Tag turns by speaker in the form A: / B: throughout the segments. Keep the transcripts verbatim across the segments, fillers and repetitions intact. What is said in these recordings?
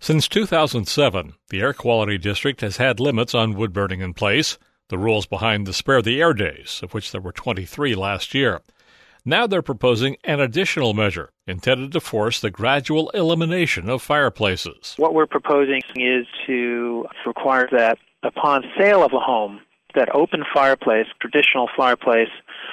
A: Since two thousand seven, the Air Quality District has had limits on wood burning in place, the rules behind the Spare the Air Days, of which there were twenty-three last year. Now they're proposing an additional measure intended to force the gradual elimination of fireplaces.
B: What we're proposing is to require that upon sale of a home, that open fireplace, traditional fireplace,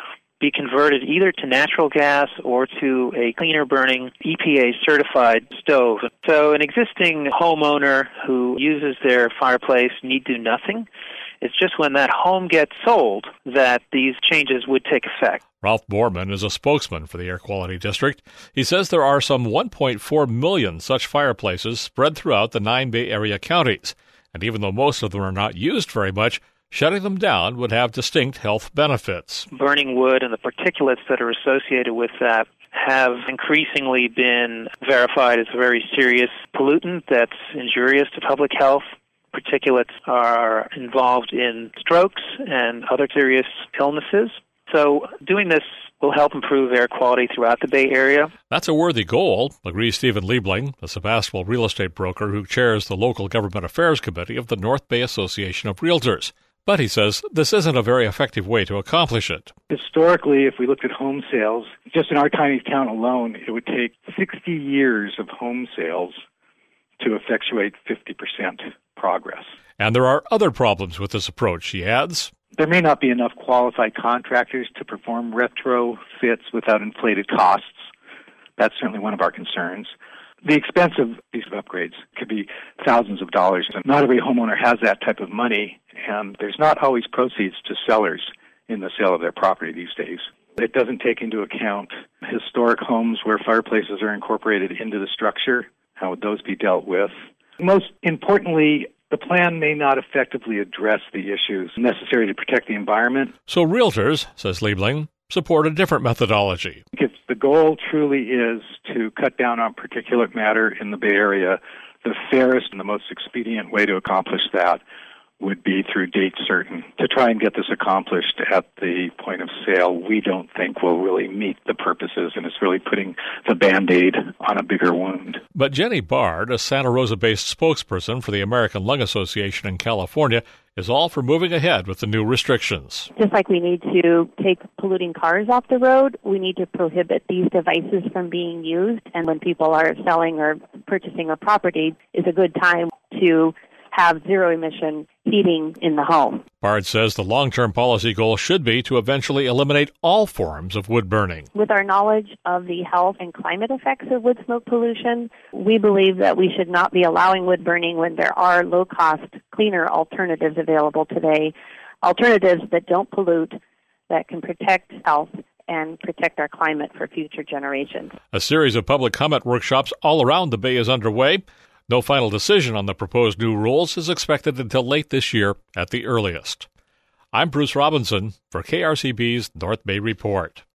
B: be converted either to natural gas or to a cleaner burning E P A-certified stove. So an existing homeowner who uses their fireplace need do nothing. It's just when that home gets sold that these changes would take effect.
A: Ralph Borman is a spokesman for the Air Quality District. He says there are some one point four million such fireplaces spread throughout the nine Bay Area counties. And even though most of them are not used very much, shutting them down would have distinct health benefits.
B: Burning wood and the particulates that are associated with that have increasingly been verified as a very serious pollutant that's injurious to public health. Particulates are involved in strokes and other serious illnesses. So doing this will help improve air quality throughout the Bay Area.
A: That's a worthy goal, agrees Stephen Liebling, a Sebastopol real estate broker who chairs the Local Government Affairs Committee of the North Bay Association of Realtors. But he says this isn't a very effective way to accomplish it.
C: Historically, if we looked at home sales, just in our tiny town alone, it would take sixty years of home sales to effectuate fifty percent progress.
A: And there are other problems with this approach, he adds.
C: There may not be enough qualified contractors to perform retrofits without inflated costs. That's certainly one of our concerns. The expense of these upgrades could be thousands of dollars, and not every homeowner has that type of money, and there's not always proceeds to sellers in the sale of their property these days. It doesn't take into account historic homes where fireplaces are incorporated into the structure. How would those be dealt with? Most importantly, the plan may not effectively address the issues necessary to protect the environment.
A: So realtors, says Liebling, support a different methodology.
C: If the goal truly is to cut down on particulate matter in the Bay Area, the fairest and the most expedient way to accomplish that would be through date certain. To try and get this accomplished at the point of sale, we don't think will really meet the purposes, and it's really putting the Band-Aid on a bigger wound.
A: But Jenny Bard, a Santa Rosa-based spokesperson for the American Lung Association in California, is all for moving ahead with the new restrictions.
D: Just like we need to take polluting cars off the road, we need to prohibit these devices from being used. And when people are selling or purchasing a property, is a good time to have zero-emission heating in the home.
A: Bard says the long-term policy goal should be to eventually eliminate all forms of wood burning.
D: With our knowledge of the health and climate effects of wood smoke pollution, we believe that we should not be allowing wood burning when there are low-cost, cleaner alternatives available today, alternatives that don't pollute, that can protect health and protect our climate for future generations.
A: A series of public comment workshops all around the Bay is underway. No final decision on the proposed new rules is expected until late this year at the earliest. I'm Bruce Robinson for K R C B's North Bay Report.